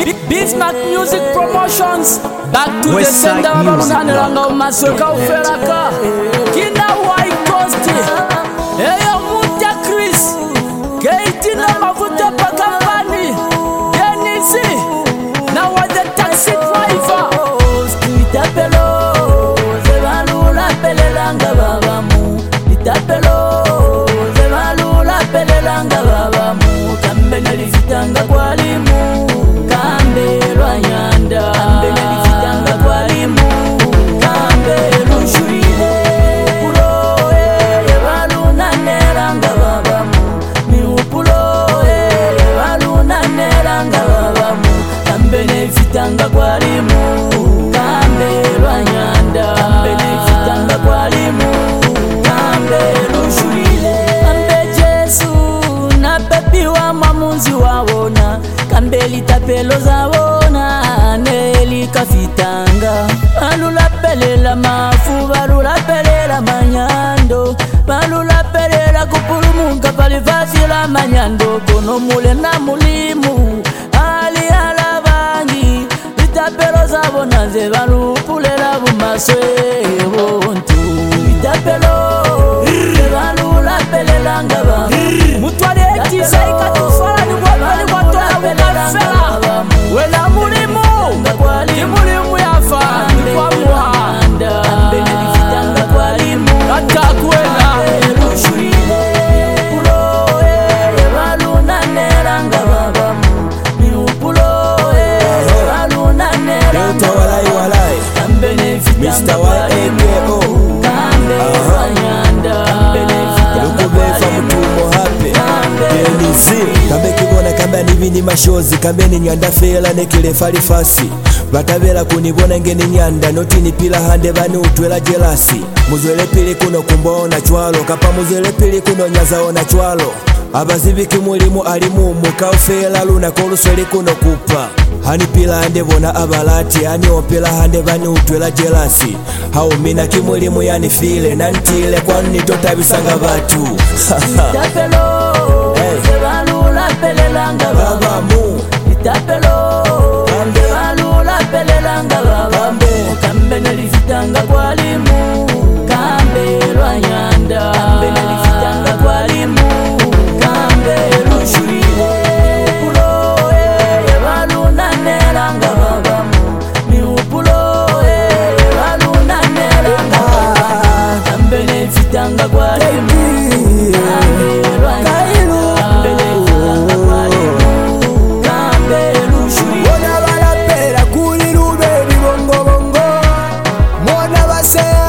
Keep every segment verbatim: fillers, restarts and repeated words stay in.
Bismarck Music Promotions. Back to West the Side sender Music Balunanelanga Masoka Uferaka Kina White Coast Eyo Muta Chris Keitina Mafuta Pakambani Denisi Now what the taxi driver Itapelo Zevalula Pelelanga Babamu Itapelo Zevalula Pelelanga Babamu Kambena Lifitanga Kwalimu Kambe Rwanyanda Kambena Lifitanga Kwalimu Kambe Rushuile Upulo Yevaluna Neranga Babamu Mi upulo Yevaluna Neranga Babamu Kambena Lifitanga Kwalimu Kambe Rwanyanda Kambena Lifitanga Kwalimu Kambe Rushuile Kambe Jesu Na pepi wa mamunzi wawona Kambe litapelo zawona Neli kafitanga Balula pelela mafu Balula pelela manyando Balula pelela kupulumuka Palifasila manyando Kono mule na mulimu Ali alabangi Litapelo zawona Zevalupulela bumaswe Wontu Litapelo Zevalula pelela ngaba Mutwale ekisa ikatufala ni wapali watola wukafela Wena mulimu Ni mulimu yafa Ni kwa muhanda Kata kuena Rushuile Upulo Yevaluna neranga babamu Ni upulo Yevaluna neranga Leo walai walai Kambe nefitanga Y A K O Kambe wanyanda Kambe nefitanga Lukubefa mutumo hape Denisi Kambe kibona kambe nibini mashozi Kambe ni nyanda fela nekile falifasi Batabela kunibona ngeni nyanda Notini pila hande bani utwela jelasi Muzwele pili kuno kumbona chwalo Kapa muzwele pili kuno nyazaona chwalo Abazibiki mulimu alimumu Kaufela luna kolusweli kuno kupa Hani pila hande bona abalati Hani opela hande bani utwela jelasi Hau mina kimulimu yani file Nantile kwani totabisanga batu Itapelo Zevalula pelelanga babamu Itapelo Zevalula pelelanga babamu Kambe nalifitanga kwalimu Kambe Rwanyanda Kambe nalifitanga kwalimu Kambe Rushuile Upulo Yevaluna neranga babamu Mi upulo Yevaluna neranga babamu Kambe nalifitanga kwalimu Mona balapera kuli lube bibongo bongo Mona base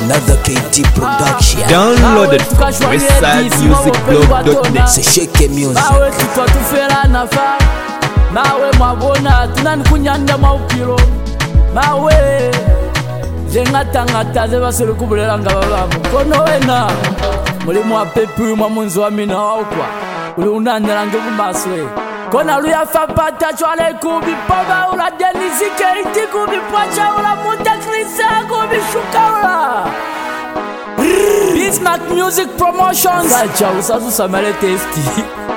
Another K T production. Downloaded from westside music blog dot net. C'est Shake Music. Mawe tutwa tufera nafa. Mawe mwabona tunani kunyanda maupiro. Mawe Zengata ngata zeba sulu kubulela nga babamu. Kono wena mulimu wa pepi mwa munzu wa mina waukwa. Uli unandela nge kumbaswe. Kona luya fapata chwale kubi pova ula denisi keiti kubi pacha ula muta krisa kubi shuka ula. Bismarck Music Promotions. Sacha usazu samale testi.